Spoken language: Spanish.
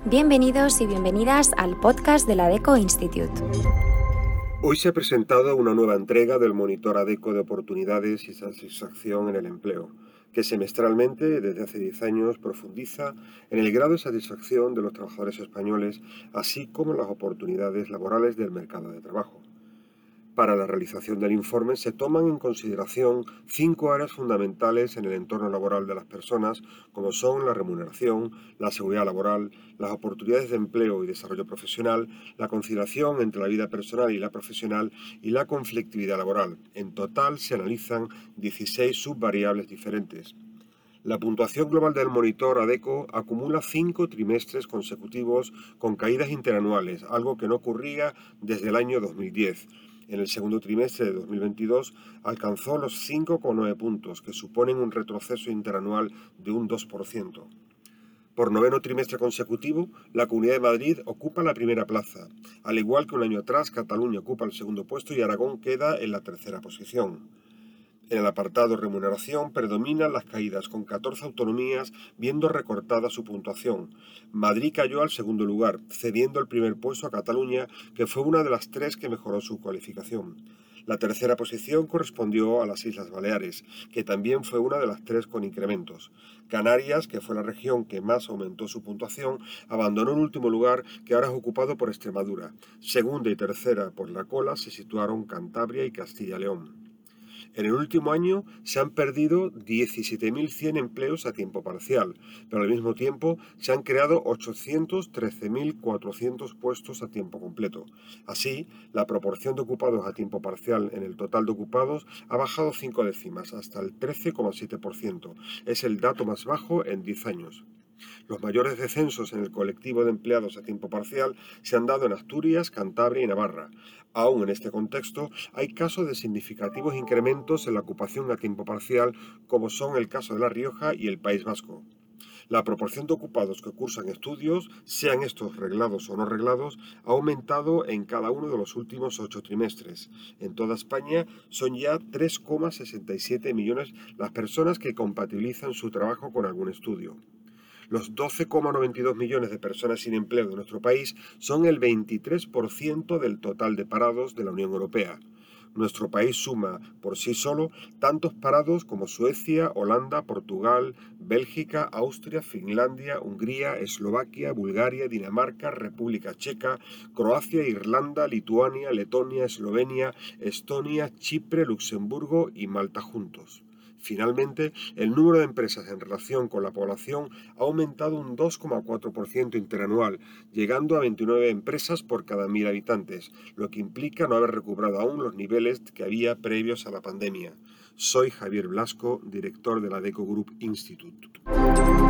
Bienvenidos y bienvenidas al podcast de la ADECO Institute. Hoy se ha presentado una nueva entrega del Monitor ADECO de Oportunidades y Satisfacción en el Empleo, que semestralmente, desde hace 10 años, profundiza en el grado de satisfacción de los trabajadores españoles, así como las oportunidades laborales del mercado de trabajo. Para la realización del informe se toman en consideración 5 áreas fundamentales en el entorno laboral de las personas, como son la remuneración, la seguridad laboral, las oportunidades de empleo y desarrollo profesional, la conciliación entre la vida personal y la profesional y la conflictividad laboral. En total se analizan 16 subvariables diferentes. La puntuación global del monitor ADECO acumula 5 trimestres consecutivos con caídas interanuales, algo que no ocurría desde el año 2010. En el segundo trimestre de 2022 alcanzó los 5,9 puntos, que suponen un retroceso interanual de un 2%. Por noveno trimestre consecutivo, la Comunidad de Madrid ocupa la primera plaza. Al igual que un año atrás, Cataluña ocupa el segundo puesto y Aragón queda en la tercera posición. En el apartado remuneración predominan las caídas, con 14 autonomías viendo recortada su puntuación. Madrid cayó al segundo lugar, cediendo el primer puesto a Cataluña, que fue una de las 3 que mejoró su cualificación. La tercera posición correspondió a las Islas Baleares, que también fue una de las 3 con incrementos. Canarias, que fue la región que más aumentó su puntuación, abandonó el último lugar, que ahora es ocupado por Extremadura. Segunda y tercera por la cola se situaron Cantabria y Castilla y León. En el último año se han perdido 17.100 empleos a tiempo parcial, pero al mismo tiempo se han creado 813.400 puestos a tiempo completo. Así, la proporción de ocupados a tiempo parcial en el total de ocupados ha bajado 5 décimas, hasta el 13,7%. Es el dato más bajo en 10 años. Los mayores descensos en el colectivo de empleados a tiempo parcial se han dado en Asturias, Cantabria y Navarra. Aún en este contexto, hay casos de significativos incrementos en la ocupación a tiempo parcial, como son el caso de La Rioja y el País Vasco. La proporción de ocupados que cursan estudios, sean estos reglados o no reglados, ha aumentado en cada uno de los últimos 8 trimestres. En toda España son ya 3,67 millones las personas que compatibilizan su trabajo con algún estudio. Los 12,92 millones de personas sin empleo de nuestro país son el 23% del total de parados de la Unión Europea. Nuestro país suma por sí solo tantos parados como Suecia, Holanda, Portugal, Bélgica, Austria, Finlandia, Hungría, Eslovaquia, Bulgaria, Dinamarca, República Checa, Croacia, Irlanda, Lituania, Letonia, Eslovenia, Estonia, Chipre, Luxemburgo y Malta juntos. Finalmente, el número de empresas en relación con la población ha aumentado un 2,4% interanual, llegando a 29 empresas por cada 1.000 habitantes, lo que implica no haber recuperado aún los niveles que había previos a la pandemia. Soy Javier Blasco, director de la ADECO Group Institute.